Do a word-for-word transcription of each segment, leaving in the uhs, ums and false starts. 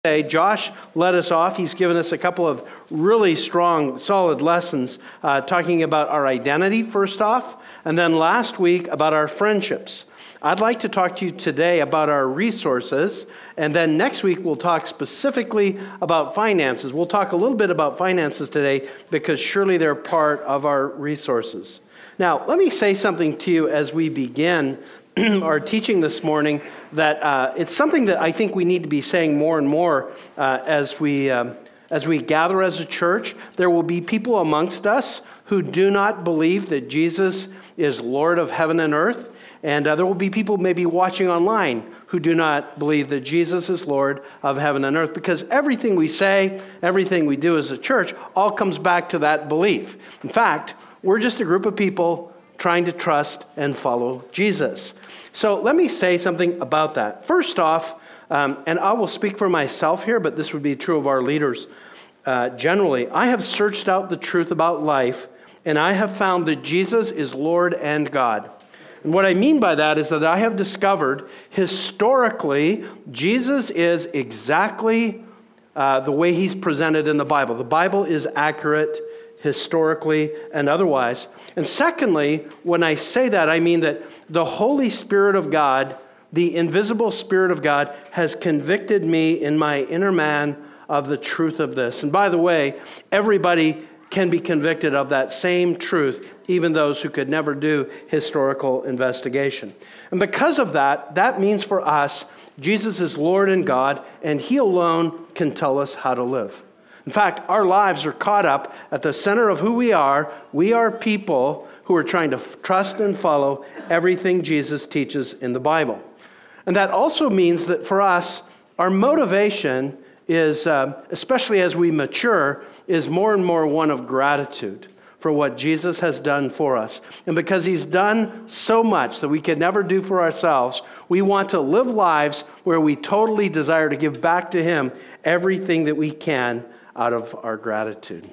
Today, Josh led us off. He's given us a couple of really strong, solid lessons uh, talking about our identity, first off, and then last week about our friendships. I'd like to talk to you today about our resources, and then next week we'll talk specifically about finances. We'll talk a little bit about finances today because surely they're part of our resources. Now, let me say something to you as we begin our teaching this morning, that uh, it's something that I think we need to be saying more and more uh, as we um, as we gather as a church. There will be people amongst us who do not believe that Jesus is Lord of heaven and earth, and uh, there will be people maybe watching online who do not believe that Jesus is Lord of heaven and earth, because everything we say, everything we do as a church, all comes back to that belief. In fact, we're just a group of people trying to trust and follow Jesus. So let me say something about that. First off, um, and I will speak for myself here, but this would be true of our leaders uh, generally. I have searched out the truth about life, and I have found that Jesus is Lord and God. And what I mean by that is that I have discovered historically, Jesus is exactly uh, the way he's presented in the Bible. The Bible is accurate historically and otherwise. And secondly, when I say that, I mean that the Holy Spirit of God, the invisible Spirit of God, has convicted me in my inner man of the truth of this. And by the way, everybody can be convicted of that same truth, even those who could never do historical investigation. And because of that, that means for us, Jesus is Lord and God, and he alone can tell us how to live. In fact, our lives are caught up at the center of who we are. We are people who are trying to f- trust and follow everything Jesus teaches in the Bible. And that also means that for us, our motivation is, um, especially as we mature, is more and more one of gratitude for what Jesus has done for us. And because he's done so much that we could never do for ourselves, we want to live lives where we totally desire to give back to him everything that we can out of our gratitude.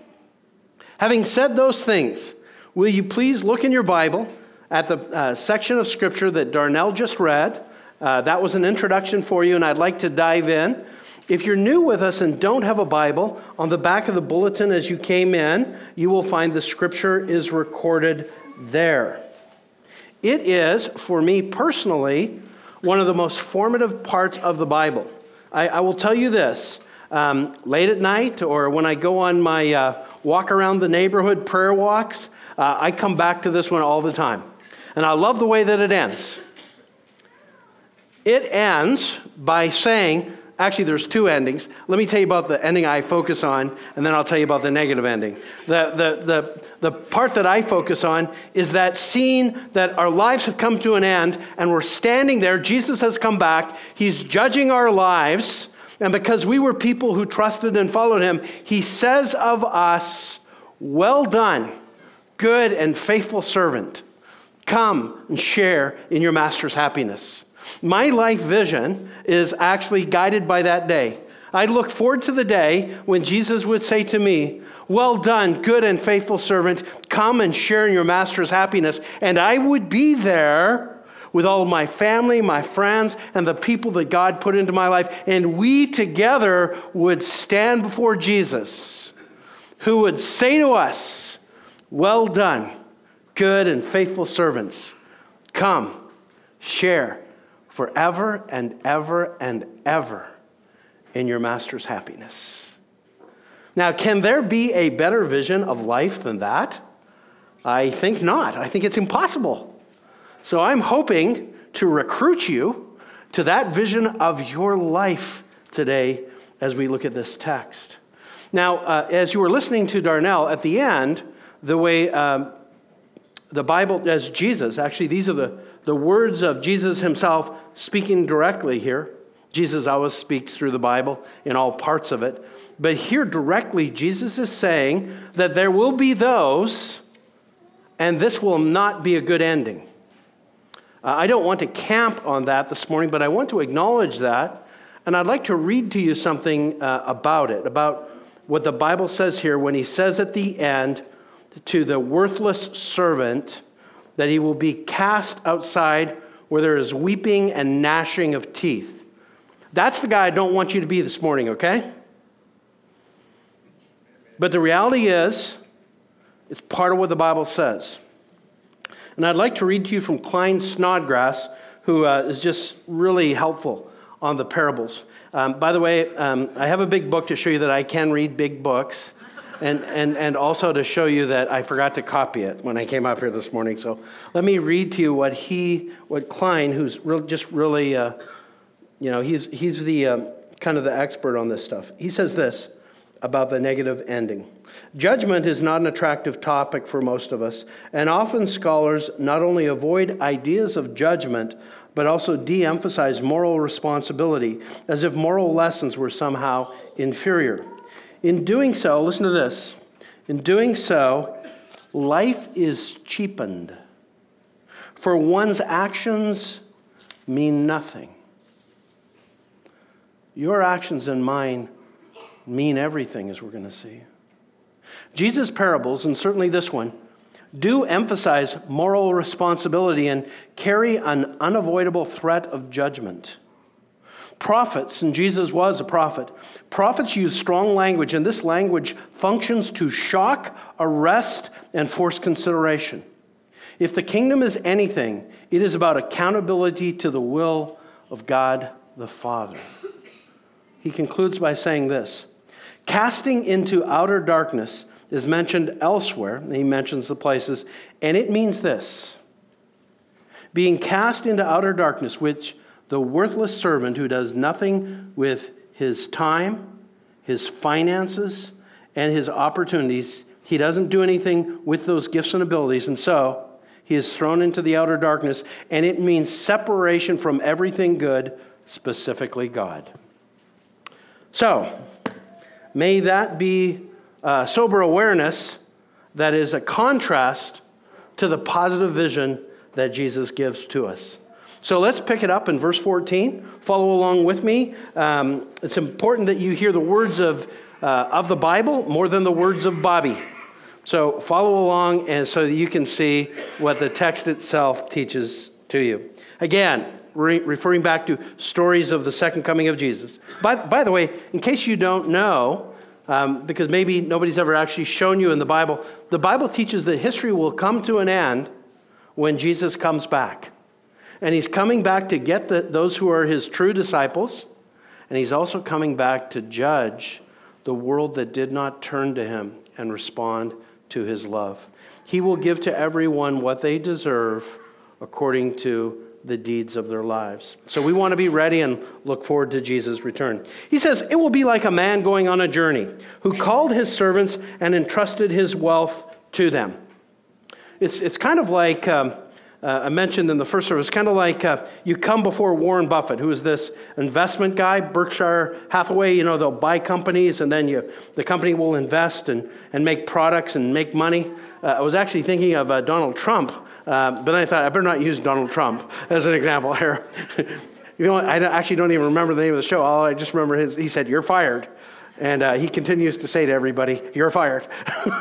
Having said those things, will you please look in your Bible at the uh, section of Scripture that Darnell just read. Uh, that was an introduction for you, and I'd like to dive in. If you're new with us and don't have a Bible, on the back of the bulletin as you came in, you will find the Scripture is recorded there. It is, for me personally, one of the most formative parts of the Bible. I, I will tell you this. Um, late at night, or when I go on my uh, walk around the neighborhood prayer walks, uh, I come back to this one all the time. And I love the way that it ends. It ends by saying, actually there's two endings. Let me tell you about the ending I focus on, and then I'll tell you about the negative ending. The, the, the, the part that I focus on is that scene that our lives have come to an end, and we're standing there. Jesus has come back. He's judging our lives. And because we were people who trusted and followed him, he says of us, "Well done, good and faithful servant. Come and share in your master's happiness." My life vision is actually guided by that day. I look forward to the day when Jesus would say to me, "Well done, good and faithful servant. Come and share in your master's happiness." And I would be there with all of my family, my friends, and the people that God put into my life. And we together would stand before Jesus, who would say to us, "Well done, good and faithful servants. Come, share forever and ever and ever in your master's happiness." Now, can there be a better vision of life than that? I think not. I think it's impossible. So I'm hoping to recruit you to that vision of your life today as we look at this text. Now, uh, as you were listening to Darnell, at the end, the way um, the Bible, as Jesus, actually these are the, the words of Jesus himself speaking directly here. Jesus always speaks through the Bible in all parts of it. But here directly, Jesus is saying that there will be those, and this will not be a good ending. Uh, I don't want to camp on that this morning, but I want to acknowledge that, and I'd like to read to you something uh, about it, about what the Bible says here when he says at the end to the worthless servant that he will be cast outside where there is weeping and gnashing of teeth. That's the guy I don't want you to be this morning, okay? But the reality is, it's part of what the Bible says. And I'd like to read to you from Klein Snodgrass, who uh, is just really helpful on the parables. Um, by the way, um, I have a big book to show you that I can read big books, and, and, and also to show you that I forgot to copy it when I came up here this morning. So let me read to you what he, what Klein, who's real, just really, uh, you know, he's, he's the um, kind of the expert on this stuff. He says this about the negative ending. Judgment is not an attractive topic for most of us, and often scholars not only avoid ideas of judgment, but also de-emphasize moral responsibility, as if moral lessons were somehow inferior. In doing so, listen to this, in doing so, life is cheapened, for one's actions mean nothing. Your actions and mine mean everything, as we're going to see. Jesus' parables, and certainly this one, do emphasize moral responsibility and carry an unavoidable threat of judgment. Prophets, and Jesus was a prophet, prophets use strong language, and this language functions to shock, arrest, and force consideration. If the kingdom is anything, it is about accountability to the will of God the Father. He concludes by saying this: casting into outer darkness is mentioned elsewhere. He mentions the places, and it means this: being cast into outer darkness, which the worthless servant who does nothing with his time, his finances, and his opportunities, he doesn't do anything with those gifts and abilities, and so he is thrown into the outer darkness, and it means separation from everything good, specifically God. So, may that be a sober awareness that is a contrast to the positive vision that Jesus gives to us. So let's pick it up in verse fourteen. Follow along with me. Um, it's important that you hear the words of, uh, of the Bible more than the words of Bobby. So follow along, and so that you can see what the text itself teaches to you. Again, re- referring back to stories of the second coming of Jesus. By, by the way, in case you don't know, um, because maybe nobody's ever actually shown you in the Bible, the Bible teaches that history will come to an end when Jesus comes back. And he's coming back to get the, those who are his true disciples, and he's also coming back to judge the world that did not turn to him and respond to his love. He will give to everyone what they deserve according to the deeds of their lives. So we want to be ready and look forward to Jesus' return. He says, it will be like a man going on a journey who called his servants and entrusted his wealth to them. It's, it's kind of like... Um, Uh, I mentioned in the first service, kind of like uh, you come before Warren Buffett, who is this investment guy, Berkshire Hathaway. You know, they'll buy companies, and then you, the company will invest and, and make products and make money. Uh, I was actually thinking of uh, Donald Trump, uh, but then I thought I better not use Donald Trump as an example here. You know, I actually don't even remember the name of the show. All I just remember his, he said, "You're fired," and uh, he continues to say to everybody, "You're fired."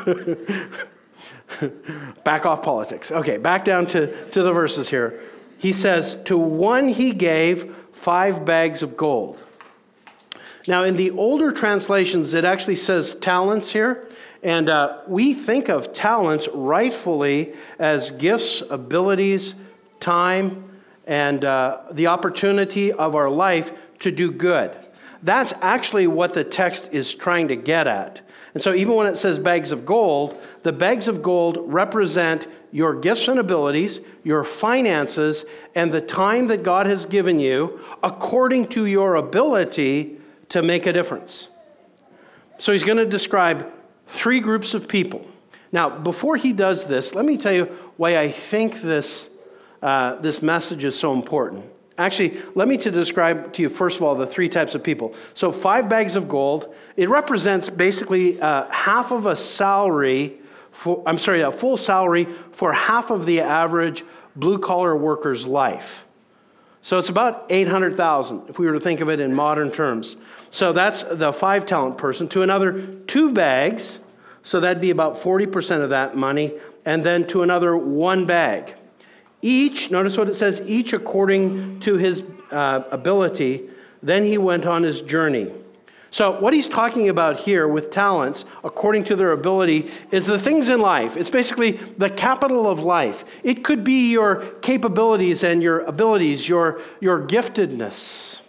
Back off politics. Okay, back down to, to the verses here. He says, to one he gave five bags of gold. Now, in the older translations, it actually says talents here. And uh, we think of talents rightfully as gifts, abilities, time, and uh, the opportunity of our life to do good. That's actually what the text is trying to get at. And so even when it says bags of gold, the bags of gold represent your gifts and abilities, your finances, and the time that God has given you according to your ability to make a difference. So he's going to describe three groups of people. Now, before he does this, let me tell you why I think this, uh, this message is so important. Actually, let me to describe to you, first of all, the three types of people. So five bags of gold, it represents basically uh, half of a salary, for, I'm sorry, a full salary for half of the average blue-collar worker's life. So it's about eight hundred thousand dollars, if we were to think of it in modern terms. So that's the five-talent person. To another, two bags, so that'd be about forty percent of that money, and then to another, one bag. Each, notice what it says, each according to his uh, ability Then he went on his journey. So what he's talking about here with talents, according to their ability, is the things in life. It's basically the capital of life. It could be your capabilities and your abilities, your, your giftedness.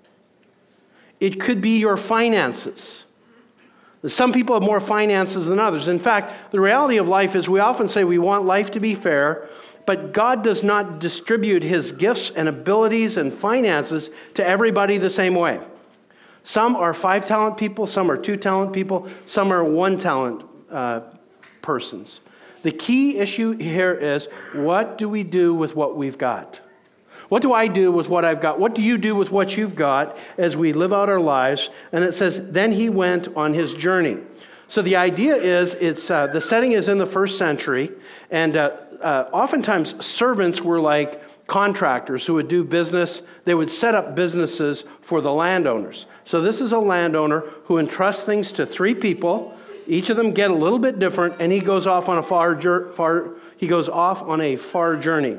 It could be your finances. Some people have more finances than others. In fact, the reality of life is we often say we want life to be fair, but God does not distribute his gifts and abilities and finances to everybody the same way. Some are five talent people, some are two talent people, some are one talent uh, persons. The key issue here is, what do we do with what we've got? What do I do with what I've got? What do you do with what you've got as we live out our lives? And it says, then he went on his journey. So the idea is, it's uh, the setting is in the first century, and uh, uh, oftentimes servants were like contractors who would do business. They would set up businesses for the landowners. So this is a landowner who entrusts things to three people. Each of them get a little bit different, and he goes off on a far, far he goes off on a far journey.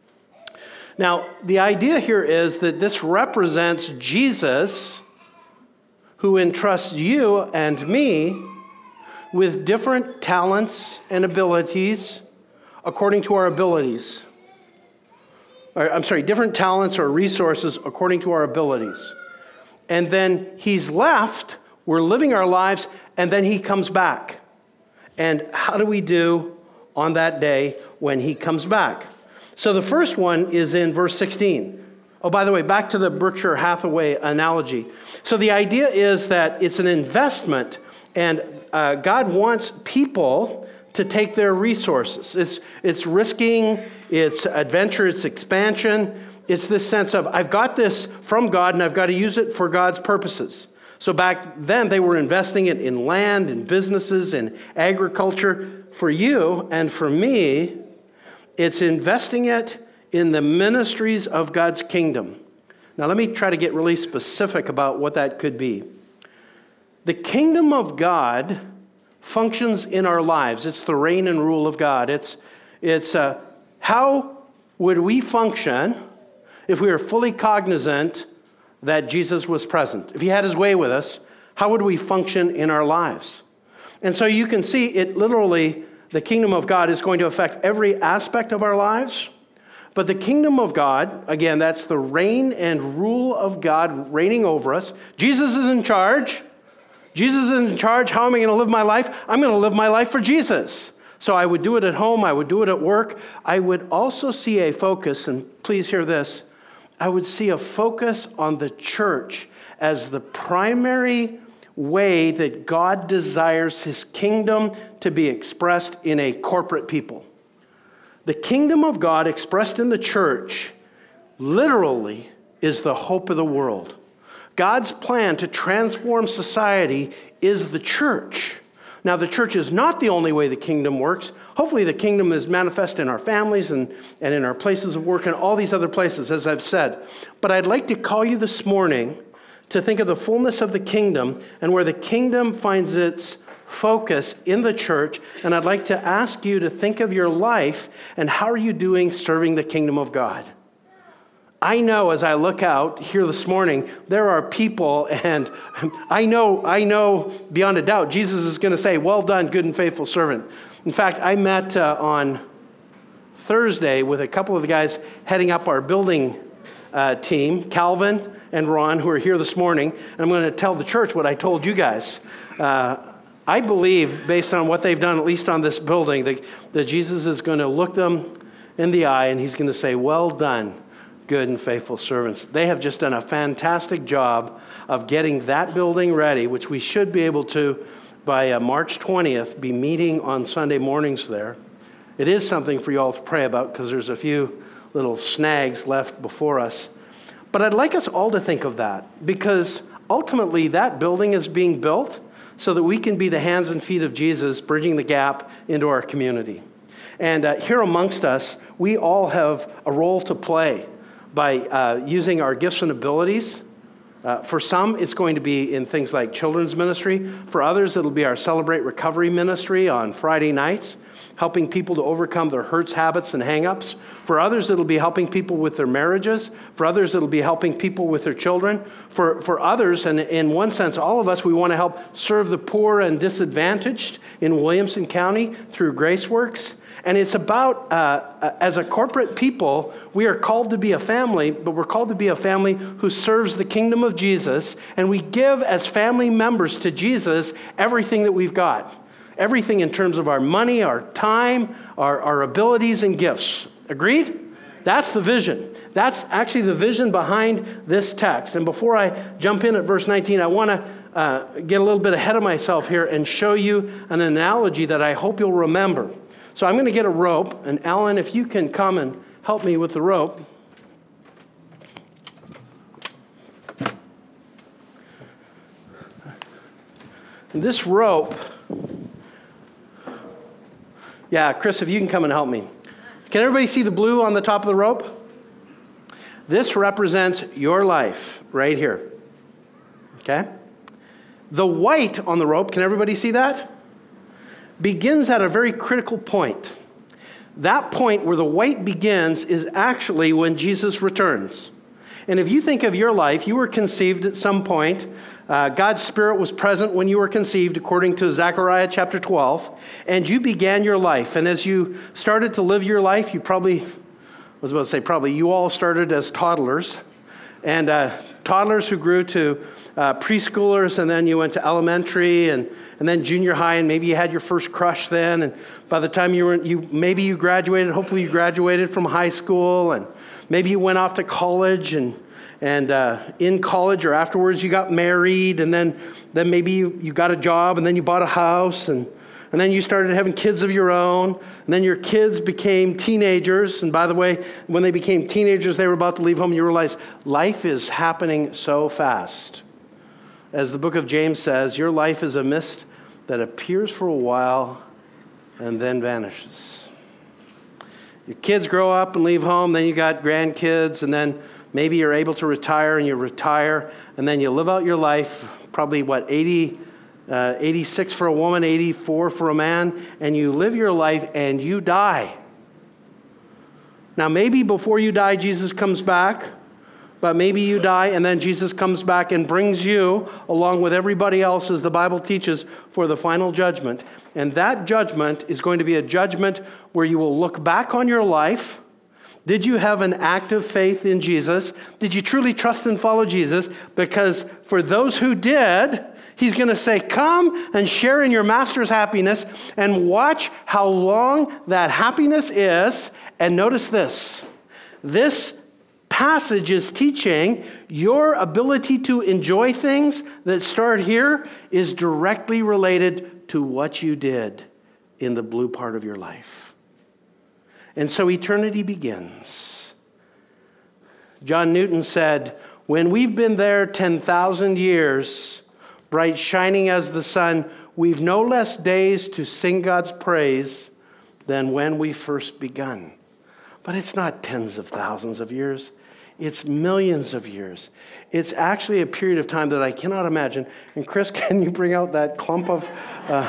Now, the idea here is that this represents Jesus, who entrusts you and me with different talents and abilities according to our abilities. Or, I'm sorry, different talents or resources according to our abilities. And then he's left, we're living our lives, and then he comes back. And how do we do on that day when he comes back? So the first one is in verse sixteen. Oh, by the way, back to the Berkshire Hathaway analogy. So the idea is that it's an investment, and uh, God wants people to take their resources. It's, it's risking, it's adventure, it's expansion. It's this sense of, I've got this from God, and I've got to use it for God's purposes. So back then, they were investing it in land, in businesses, in agriculture. For you and for me, it's investing it in the ministries of God's kingdom. Now, let me try to get really specific about what that could be. The kingdom of God functions in our lives. It's the reign and rule of God. It's, it's uh, how would we function if we were fully cognizant that Jesus was present? If he had his way with us, how would we function in our lives? And so you can see it literally, the kingdom of God is going to affect every aspect of our lives. But the kingdom of God, again, that's the reign and rule of God reigning over us. Jesus is in charge. Jesus is in charge. How am I going to live my life? I'm going to live my life for Jesus. So I would do it at home. I would do it at work. I would also see a focus, and please hear this, I would see a focus on the church as the primary way that God desires his kingdom to be expressed in a corporate people. The kingdom of God expressed in the church literally is the hope of the world. God's plan to transform society is the church. Now, the church is not the only way the kingdom works. Hopefully, the kingdom is manifest in our families and, and in our places of work and all these other places, as I've said. But I'd like to call you this morning to think of the fullness of the kingdom and where the kingdom finds its focus in the church. And I'd like to ask you to think of your life and how are you doing serving the kingdom of God? I know as I look out here this morning, there are people, and I know, I know beyond a doubt, Jesus is going to say, well done, good and faithful servant. In fact, I met uh, on Thursday with a couple of the guys heading up our building uh, team, Calvin and Ron, who are here this morning, and I'm going to tell the church what I told you guys. Uh, I believe, based on what they've done, at least on this building, that, that Jesus is going to look them in the eye, and he's going to say, well done, good and faithful servants. They have just done a fantastic job of getting that building ready, which we should be able to, by uh, March twentieth, be meeting on Sunday mornings there. It is something for you all to pray about because there's a few little snags left before us. But I'd like us all to think of that because ultimately that building is being built so that we can be the hands and feet of Jesus, bridging the gap into our community. And uh, here amongst us, we all have a role to play by uh, using our gifts and abilities. Uh, for some, it's going to be in things like children's ministry. For others, it'll be our Celebrate Recovery ministry on Friday nights. helping people to overcome their hurts, habits, and hang-ups. For others, it'll be helping people with their marriages. For others, it'll be helping people with their children. For, for others, and in one sense, all of us, we want to help serve the poor and disadvantaged in Williamson County through GraceWorks. And it's about, uh, as a corporate people, we are called to be a family, but we're called to be a family who serves the kingdom of Jesus, and we give as family members to Jesus everything that we've got. Everything in terms of our money, our time, our, our abilities and gifts. Agreed? That's the vision. That's actually the vision behind this text. And before I jump in at verse nineteen, I want to uh, get a little bit ahead of myself here and show you an analogy that I hope you'll remember. So I'm going to get a rope, and Alan, if you can come and help me with the rope. And this rope, yeah, Chris, if you can come and help me. Can everybody see the blue on the top of the rope? This represents your life right here, okay? The white on the rope, can everybody see that? Begins at a very critical point. That point where the white begins is actually when Jesus returns. And if you think of your life, you were conceived at some point. Uh, God's Spirit was present when you were conceived, according to Zechariah chapter twelve, and you began your life. And as you started to live your life, you probably, I was about to say probably, you all started as toddlers. And uh, toddlers who grew to uh, preschoolers, and then you went to elementary, and, and then junior high, and maybe you had your first crush then. And by the time you were, you maybe you graduated, hopefully you graduated from high school, and maybe you went off to college, and and uh, in college or afterwards you got married, and then then maybe you, you got a job, and then you bought a house, and And then you started having kids of your own, and then your kids became teenagers. And by the way, when they became teenagers, they were about to leave home, and you realize life is happening so fast. As the book of James says, your life is a mist that appears for a while and then vanishes. Your kids grow up and leave home, then you got grandkids, and then maybe you're able to retire, and you retire, and then you live out your life, probably, what, eighty Uh, eighty-six for a woman, eighty-four for a man, and you live your life and you die. Now, maybe before you die, Jesus comes back, but maybe you die and then Jesus comes back and brings you, along with everybody else, as the Bible teaches, for the final judgment. And that judgment is going to be a judgment where you will look back on your life. Did you have an active faith in Jesus? Did you truly trust and follow Jesus? Because for those who did, He's going to say, come and share in your master's happiness, and watch how long that happiness is. And notice this. This passage is teaching your ability to enjoy things that start here is directly related to what you did in the blue part of your life. And so eternity begins. John Newton said, when we've been there ten thousand years, bright shining as the sun, we've no less days to sing God's praise than when we first begun. But it's not tens of thousands of years. It's millions of years. It's actually a period of time that I cannot imagine. And Chris, can you bring out that clump of... Uh...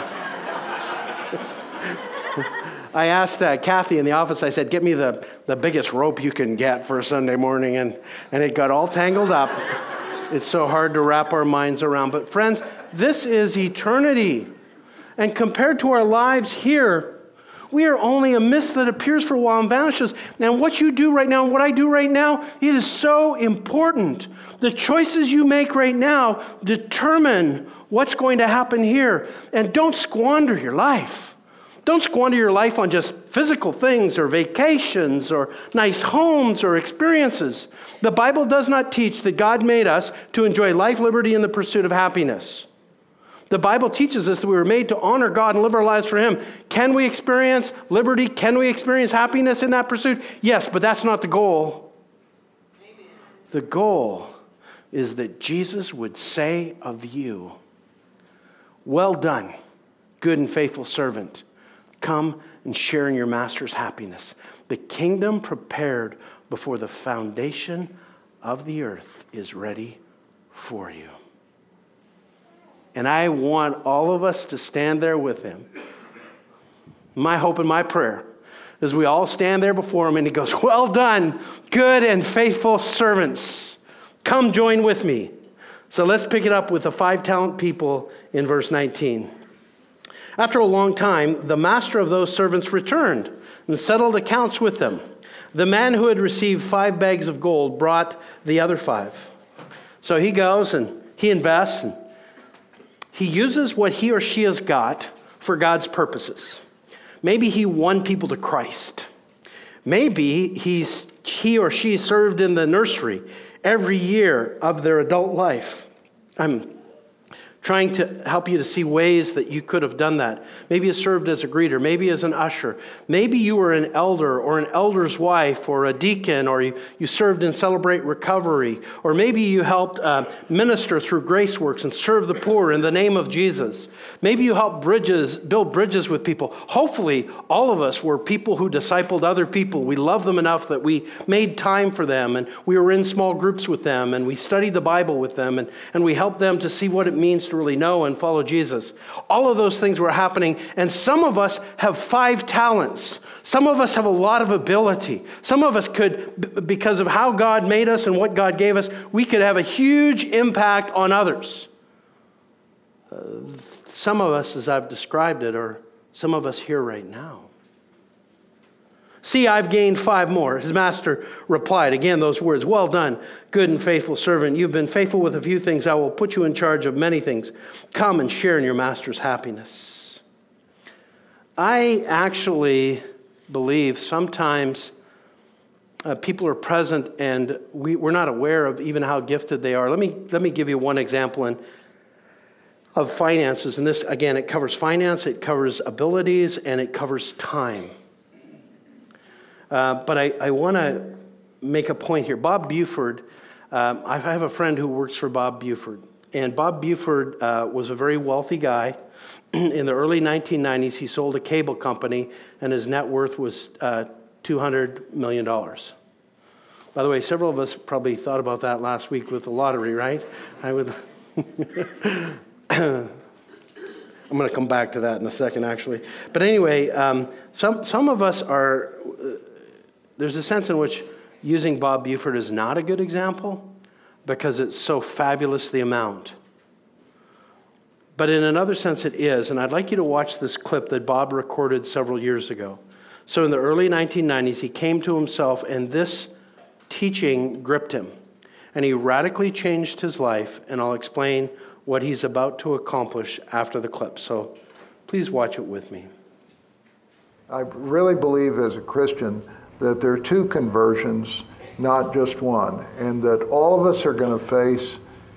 I asked uh, Kathy in the office, I said, get me the, the biggest rope you can get for a Sunday morning. And, and it got all tangled up. It's so hard to wrap our minds around. But friends, this is eternity. And compared to our lives here, we are only a mist that appears for a while and vanishes. And what you do right now and what I do right now, it is so important. The choices you make right now determine what's going to happen here. And don't squander your life. Don't squander your life on just physical things or vacations or nice homes or experiences. The Bible does not teach that God made us to enjoy life, liberty, and the pursuit of happiness. The Bible teaches us that we were made to honor God and live our lives for Him. Can we experience liberty? Can we experience happiness in that pursuit? Yes, but that's not the goal. Amen. The goal is that Jesus would say of you, well done, good and faithful servant. Come and share in your master's happiness. The kingdom prepared before the foundation of the earth is ready for you. And I want all of us to stand there with Him. My hope and my prayer is we all stand there before him and he goes, well done, good and faithful servants. Come join with me. So let's pick it up with the five talent people in verse nineteen. After a long time, the master of those servants returned and settled accounts with them. The man who had received five bags of gold brought the other five. So he goes and he invests and he uses what he or she has got for God's purposes. Maybe he won people to Christ. Maybe he's, he or she served in the nursery every year of their adult life. I'm trying to help you to see ways that you could have done that. Maybe you served as a greeter, maybe as an usher. Maybe you were an elder or an elder's wife or a deacon, or you, you served in Celebrate Recovery. Or maybe you helped uh, minister through Grace Works and serve the poor in the name of Jesus. Maybe you helped bridges, build bridges with people. Hopefully, all of us were people who discipled other people. We loved them enough that we made time for them, and we were in small groups with them, and we studied the Bible with them, and, and we helped them to see what it means to really know and follow Jesus. All of those things were happening, and some of us have five talents. Some of us have a lot of ability. Some of us could, because of how God made us and what God gave us, we could have a huge impact on others. Uh, some of us, as I've described it, are some of us here right now. See, I've gained five more. His master replied, again, those words, well done, good and faithful servant. You've been faithful with a few things. I will put you in charge of many things. Come and share in your master's happiness. I actually believe sometimes uh, people are present and we, we're not aware of even how gifted they are. Let me, let me give you one example in, of finances. And this, again, it covers finance, it covers abilities, and it covers time. Uh, but I, I want to make a point here. Bob Buford, um, I have a friend who works for Bob Buford. And Bob Buford uh, was a very wealthy guy. In the early nineteen nineties, he sold a cable company, and his net worth was uh, two hundred million dollars. By the way, several of us probably thought about that last week with the lottery, right? I would. I'm going to come back to that in a second, actually. But anyway, um, some some of us are... Uh, There's a sense in which using Bob Buford is not a good example because it's so fabulous, the amount. But in another sense it is, and I'd like you to watch this clip that Bob recorded several years ago. So in the early nineteen nineties, he came to himself, and this teaching gripped him. And he radically changed his life, and I'll explain what he's about to accomplish after the clip. So please watch it with me. I really believe as a Christian that there are two conversions, not just one, and that all of us are going to face,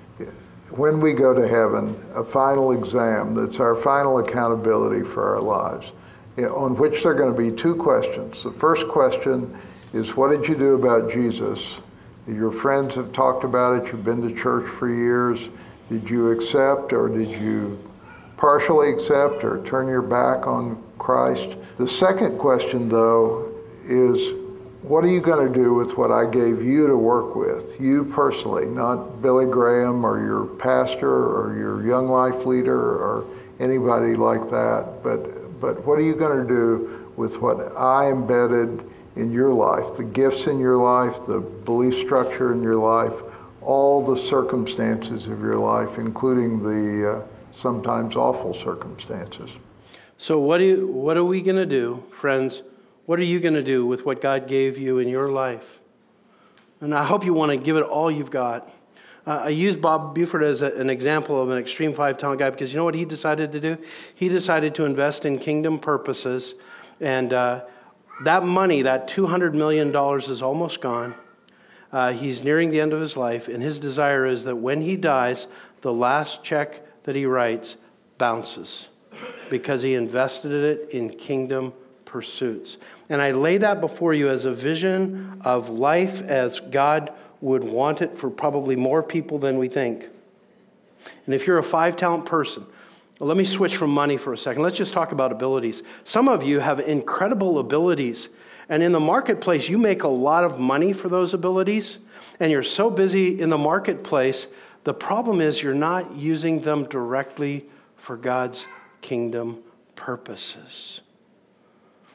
when we go to heaven, a final exam that's our final accountability for our lives, on which there are going to be two questions. The first question is, what did you do about Jesus? Your friends have talked about it, you've been to church for years. Did you accept, or did you partially accept, or turn your back on Christ? The second question, though, is, what are you going to do with what I gave you to work with, you personally, not Billy Graham or your pastor or your young life leader or anybody like that, but, but what are you going to do with what I embedded in your life, the gifts in your life, the belief structure in your life, all the circumstances of your life, including the uh, sometimes awful circumstances. So what, do you, what are we going to do, friends? What are you going to do with what God gave you in your life? And I hope you want to give it all you've got. Uh, I use Bob Buford as a, an example of an extreme five-talent guy because you know what he decided to do? He decided to invest in kingdom purposes. And uh, that money, that two hundred million dollars is almost gone. Uh, he's nearing the end of his life. And his desire is that when he dies, the last check that he writes bounces because he invested it in kingdom pursuits. And I lay that before you as a vision of life as God would want it for probably more people than we think. And if you're a five-talent person, well, let me switch from money for a second. Let's just talk about abilities. Some of you have incredible abilities, and in the marketplace, you make a lot of money for those abilities, and you're so busy in the marketplace, the problem is you're not using them directly for God's kingdom purposes.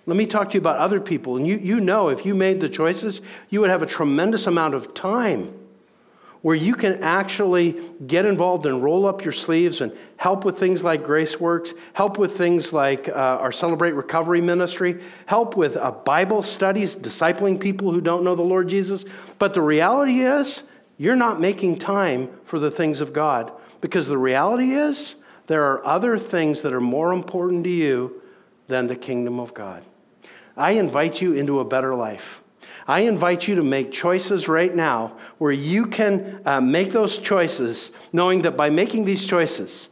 Let me talk to you about other people. And you, you know, if you made the choices, you would have a tremendous amount of time where you can actually get involved and roll up your sleeves and help with things like GraceWorks, help with things like uh, our Celebrate Recovery ministry, help with uh, Bible studies, discipling people who don't know the Lord Jesus. But the reality is, you're not making time for the things of God, because the reality is, there are other things that are more important to you than the kingdom of God. I invite you into a better life. I invite you to make choices right now where you can uh, make those choices, knowing that by making these choices,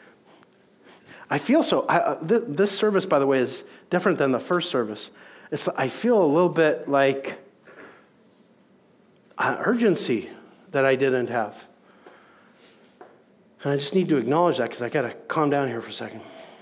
I feel so, I, uh, th- this service, by the way, is different than the first service. It's, I feel a little bit like uh, urgency that I didn't have. And I just need to acknowledge that because I got to calm down here for a second.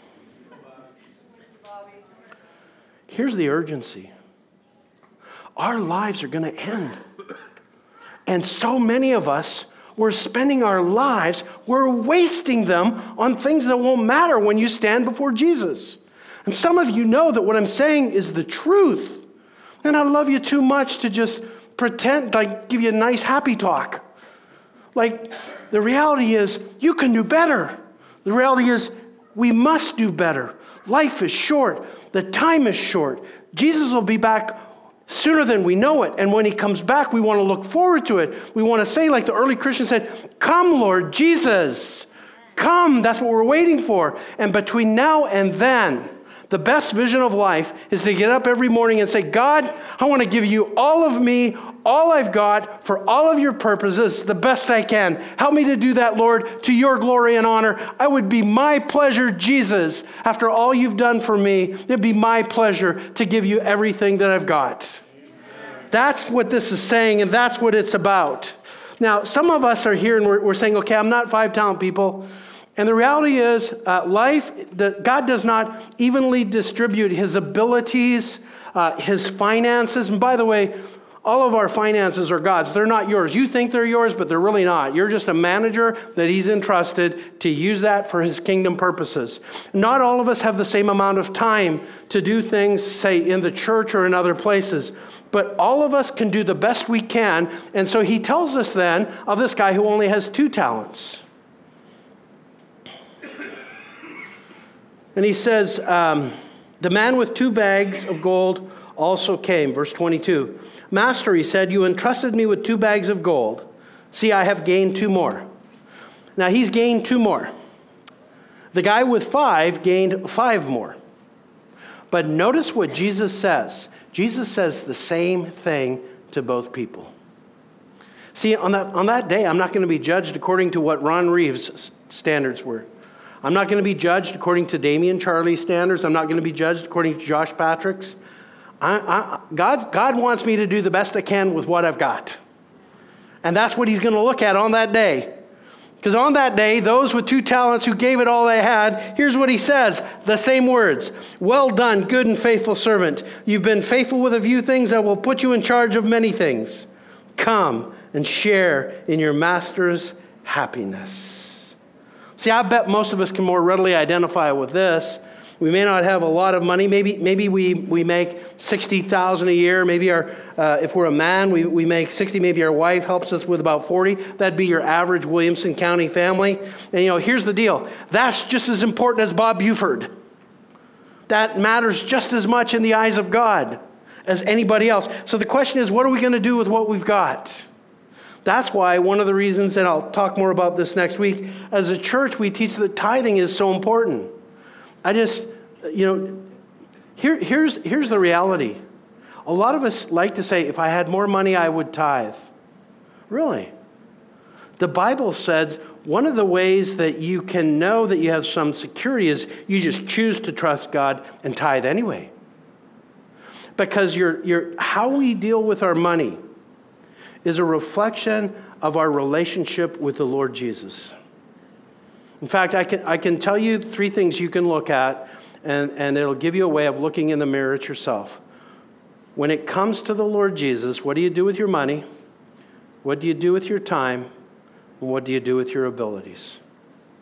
Here's the urgency. Our lives are going to end. And so many of us, we're spending our lives, we're wasting them on things that won't matter when you stand before Jesus. And some of you know that what I'm saying is the truth. And I love you too much to just pretend, like give you a nice happy talk. Like, the reality is, you can do better. The reality is, we must do better. Life is short. The time is short. Jesus will be back sooner than we know it. And when he comes back, we want to look forward to it. We want to say, like the early Christians said, come, Lord Jesus. Come. That's what we're waiting for. And between now and then, the best vision of life is to get up every morning and say, God, I want to give you all of me, all I've got, for all of your purposes, the best I can. Help me to do that, Lord, to your glory and honor. I would be my pleasure, Jesus, after all you've done for me, it'd be my pleasure to give you everything that I've got. That's what this is saying, and that's what it's about. Now, some of us are here and we're, we're saying, okay, I'm not five talent people. And the reality is, uh, life, the, God does not evenly distribute his abilities, uh, his finances. And by the way, all of our finances are God's. They're not yours. You think they're yours, but they're really not. You're just a manager that he's entrusted to use that for his kingdom purposes. Not all of us have the same amount of time to do things, say, in the church or in other places. But all of us can do the best we can. And so he tells us then of this guy who only has two talents. And he says, um, the man with two bags of gold also came. Verse twenty-two. Master, he said, you entrusted me with two bags of gold. See, I have gained two more. Now, he's gained two more. The guy with five gained five more. But notice what Jesus says. Jesus says the same thing to both people. See, on that, on that day, I'm not going to be judged according to what Ron Reeves' standards were. I'm not going to be judged according to Damien Charlie's standards. I'm not going to be judged according to Josh Patrick's. I, I, God, God wants me to do the best I can with what I've got. And that's what he's going to look at on that day. Because on that day, those with two talents who gave it all they had, here's what he says, the same words. Well done, good and faithful servant. You've been faithful with a few things. I will put you in charge of many things. Come and share in your master's happiness. See, I bet most of us can more readily identify with this. We may not have a lot of money. Maybe maybe we, we make sixty thousand dollars a year. Maybe our uh, if we're a man, we, we make sixty. Maybe our wife helps us with about forty. That'd be your average Williamson County family. And you know, here's the deal. That's just as important as Bob Buford. That matters just as much in the eyes of God as anybody else. So the question is, what are we going to do with what we've got? That's why one of the reasons, and I'll talk more about this next week, as a church, we teach that tithing is so important. I just, you know, here, here's, here's the reality. A lot of us like to say, if I had more money, I would tithe. Really? The Bible says one of the ways that you can know that you have some security is you just choose to trust God and tithe anyway. Because you're, you're, how we deal with our money is a reflection of our relationship with the Lord Jesus. In fact, I can I can tell you three things you can look at, and, and it'll give you a way of looking in the mirror at yourself. When it comes to the Lord Jesus, what do you do with your money? What do you do with your time? And what do you do with your abilities?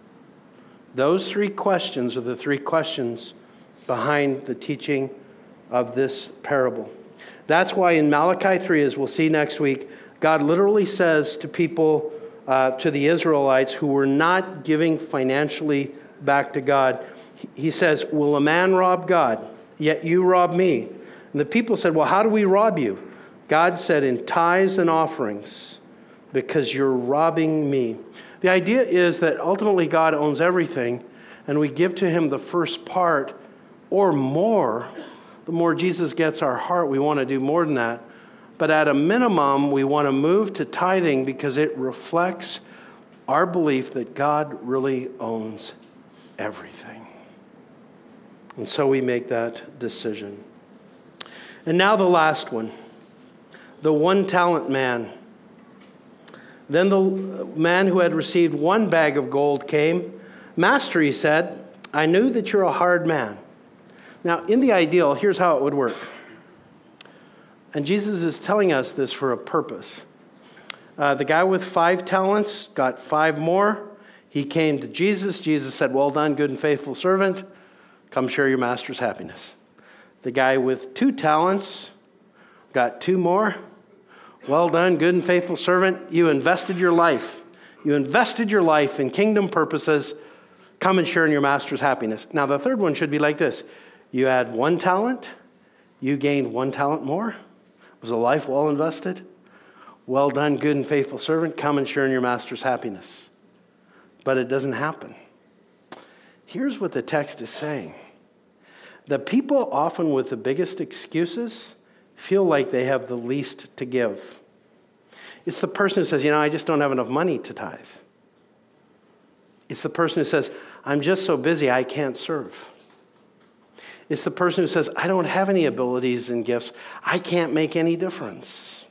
Those three questions are the three questions behind the teaching of this parable. That's why in Malachi three, as we'll see next week, God literally says to people, uh, to the Israelites who were not giving financially back to God, he says, will a man rob God? Yet you rob me. And the people said, well, how do we rob you? God said, in tithes and offerings, because you're robbing me. The idea is that ultimately God owns everything, and we give to him the first part or more. The more Jesus gets our heart, we want to do more than that. But at a minimum, we want to move to tithing because it reflects our belief that God really owns everything. And so we make that decision. And now the last one, the one talent man. Then the man who had received one bag of gold came. Master, he said, I knew that you're a hard man. Now, in the ideal, here's how it would work. And Jesus is telling us this for a purpose. Uh, the guy with five talents got five more. He came to Jesus. Jesus said, well done, good and faithful servant. Come share your master's happiness. The guy with two talents got two more. Well done, good and faithful servant. You invested your life. You invested your life in kingdom purposes. Come and share in your master's happiness. Now, the third one should be like this. You had one talent. You gained one talent more. Was a life well invested? Well done, good and faithful servant. Come and share in your master's happiness. But it doesn't happen. Here's what the text is saying. The people often with the biggest excuses feel like they have the least to give. It's the person who says, you know, I just don't have enough money to tithe. It's the person who says, I'm just so busy I can't serve. It's the person who says, I don't have any abilities and gifts. I can't make any difference.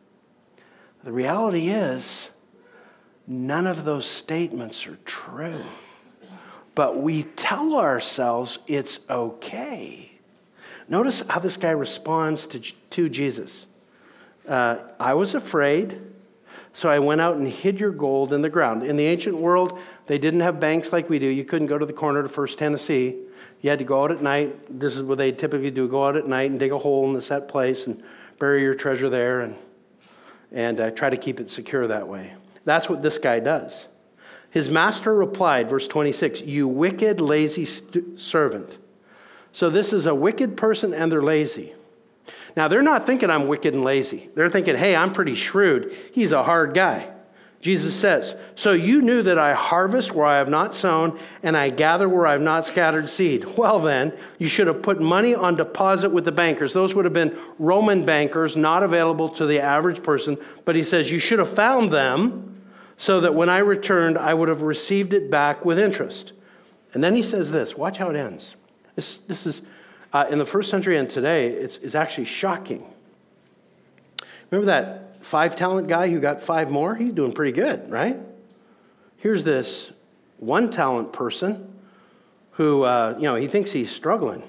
The reality is, none of those statements are true. But we tell ourselves it's okay. Notice how this guy responds to, to Jesus. Uh, I was afraid, so I went out and hid your gold in the ground. In the ancient world, they didn't have banks like we do. You couldn't go to the corner to First Tennessee. You had to go out at night. This is what they typically do, go out at night and dig a hole in the set place and bury your treasure there and, and uh, try to keep it secure that way. That's what this guy does. His master replied, verse twenty-six, you wicked, lazy st- servant. So this is a wicked person and they're lazy. Now, they're not thinking I'm wicked and lazy. They're thinking, hey, I'm pretty shrewd. He's a hard guy. Jesus says, so you knew that I harvest where I have not sown and I gather where I have not scattered seed. Well, then, you should have put money on deposit with the bankers. Those would have been Roman bankers, not available to the average person. But he says, you should have found them so that when I returned, I would have received it back with interest. And then he says this, watch how it ends. This, this is, uh, in the first century and today, it's, it's actually shocking. Remember that five talent guy who got five more? He's doing pretty good, right? Here's this one talent person who, uh, you know, he thinks he's struggling.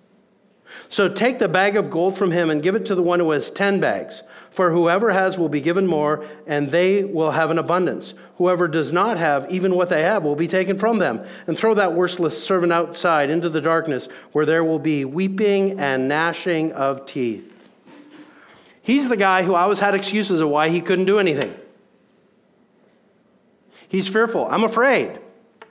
So take the bag of gold from him and give it to the one who has ten bags. For whoever has will be given more, and they will have an abundance. Whoever does not have, even what they have, will be taken from them. And throw that worthless servant outside into the darkness, where there will be weeping and gnashing of teeth. He's the guy who always had excuses of why he couldn't do anything. He's fearful. I'm afraid.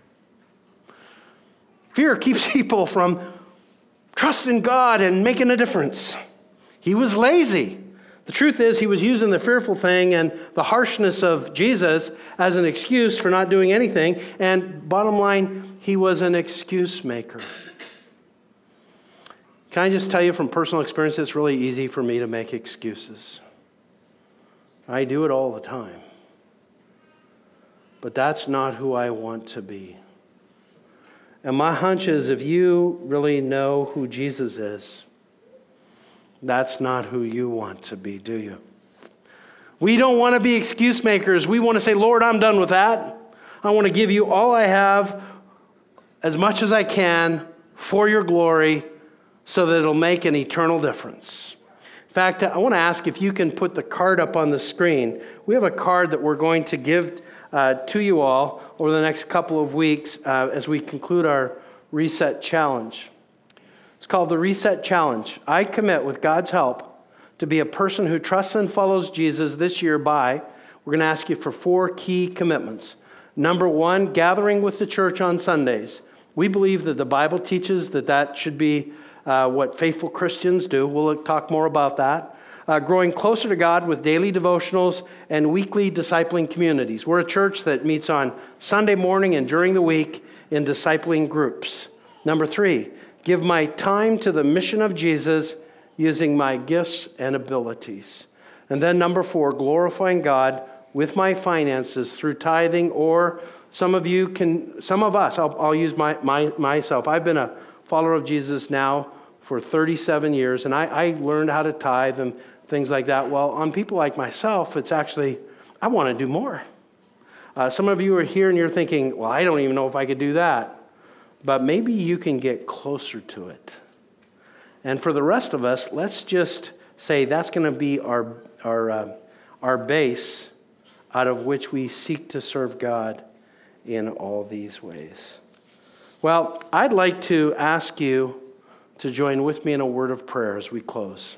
Fear keeps people from trusting God and making a difference. He was lazy. The truth is, he was using the fearful thing and the harshness of Jesus as an excuse for not doing anything. And bottom line, he was an excuse maker. Can I just tell you from personal experience, it's really easy for me to make excuses. I do it all the time. But that's not who I want to be. And my hunch is if you really know who Jesus is, that's not who you want to be, do you? We don't want to be excuse makers. We want to say, Lord, I'm done with that. I want to give you all I have, as much as I can, for your glory, so that it'll make an eternal difference. In fact, I want to ask if you can put the card up on the screen. We have a card that we're going to give uh, to you all over the next couple of weeks uh, as we conclude our Reset Challenge. It's called the Reset Challenge. I commit, with God's help, to be a person who trusts and follows Jesus this year by, we're going to ask you for four key commitments. Number one, gathering with the church on Sundays. We believe that the Bible teaches that that should be uh, what faithful Christians do. We'll talk more about that. Uh, growing closer to God with daily devotionals and weekly discipling communities. We're a church that meets on Sunday morning and during the week in discipling groups. Number three, give my time to the mission of Jesus using my gifts and abilities. And then number four, glorifying God with my finances through tithing, or some of you can, some of us, I'll, I'll use my, my myself. I've been a follower of Jesus now for thirty-seven years, and I, I learned how to tithe and things like that. Well, on people like myself, it's actually, I want to do more. Uh, some of you are here and you're thinking, well, I don't even know if I could do that. But maybe you can get closer to it. And for the rest of us, let's just say that's going to be our, our, uh, our base out of which we seek to serve God in all these ways. Well, I'd like to ask you to join with me in a word of prayer as we close.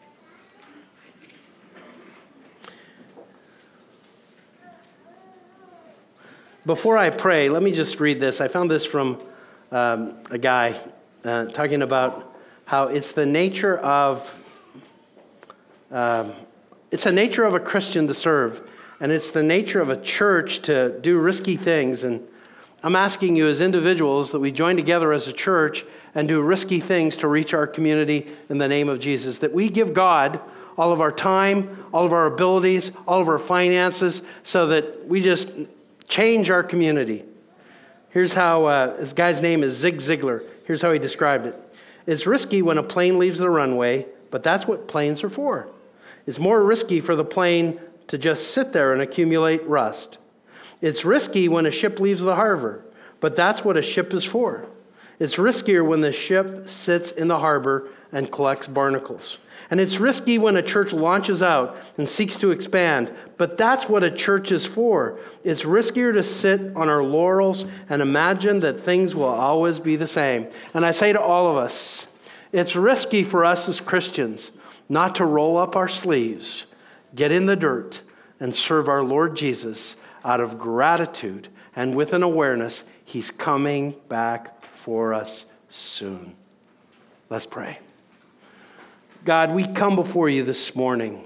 Before I pray, let me just read this. I found this from um, a guy uh, talking about how it's the nature of um, it's the nature of a Christian to serve, and it's the nature of a church to do risky things. And I'm asking you as individuals that we join together as a church and do risky things to reach our community in the name of Jesus. That we give God all of our time, all of our abilities, all of our finances, so that we just change our community. Here's how, uh, this guy's name is Zig Ziglar. Here's how he described it. It's risky when a plane leaves the runway, but that's what planes are for. It's more risky for the plane to just sit there and accumulate rust. It's risky when a ship leaves the harbor, but that's what a ship is for. It's riskier when the ship sits in the harbor and collects barnacles. And it's risky when a church launches out and seeks to expand, but that's what a church is for. It's riskier to sit on our laurels and imagine that things will always be the same. And I say to all of us, it's risky for us as Christians not to roll up our sleeves, get in the dirt, and serve our Lord Jesus out of gratitude and with an awareness He's coming back for us soon. Let's pray. God, we come before you this morning.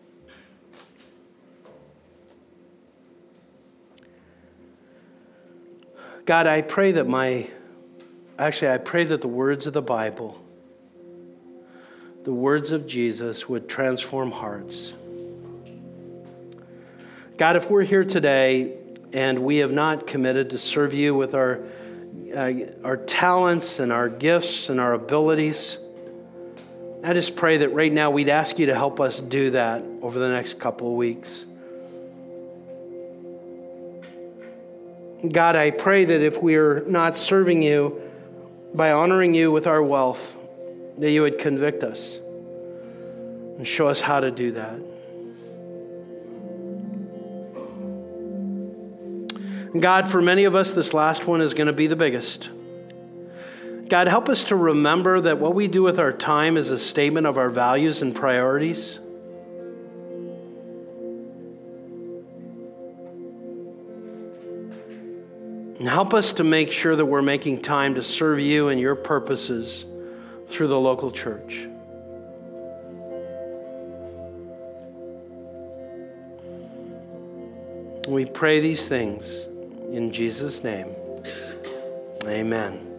God, I pray that my, actually, I pray that the words of the Bible, the words of Jesus would transform hearts. God, if we're here today and we have not committed to serve you with our, uh, our talents and our gifts and our abilities, I just pray that right now we'd ask you to help us do that over the next couple of weeks. God, I pray that if we're not serving you by honoring you with our wealth, that you would convict us and show us how to do that. God, for many of us, this last one is going to be the biggest. God, help us to remember that what we do with our time is a statement of our values and priorities. And help us to make sure that we're making time to serve you and your purposes through the local church. We pray these things in Jesus' name. Amen.